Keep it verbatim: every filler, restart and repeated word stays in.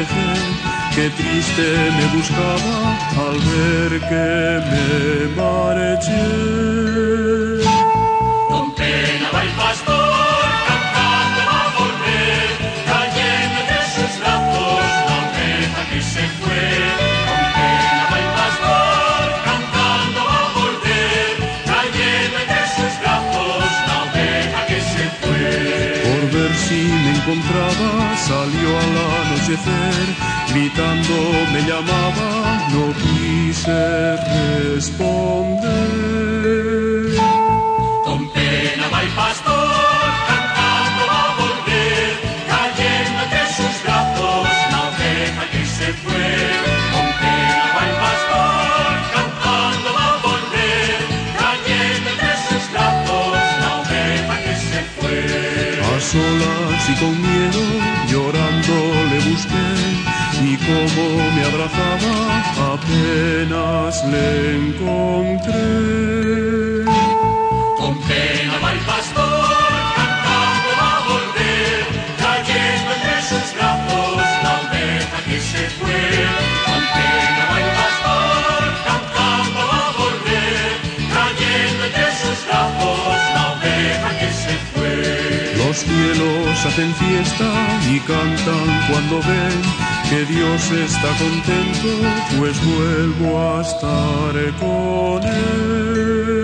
dejé, qué triste me buscaba al ver que me marché. Con pena va el pastor, cantando va a volver, cayendo entre sus brazos la oveja que se fue. Con pena va el pastor, cantando va a volver, cayendo entre sus brazos la oveja que se fue. Por ver si me encontraba, salió al anochecer, gritando me llamaba, no quise responder. Con pena va el pastor, cantando va a volver, cayendo entre sus brazos la oveja que se fue. Con pena va el pastor, cantando va a volver, cayendo entre sus brazos la oveja que se fue. A solas y con miedo, llorando le busqué, y como me abrazaba, apenas le encontré. Con pena va el pastor, cantando va a volver, cayendo entre sus brazos la oveja que se fue. Con pena va el pastor, cantando va a volver, cayendo entre sus brazos la oveja que se fue. Los cielos hacen fiesta y cantan cuando ven que Dios está contento, pues vuelvo a estar con Él.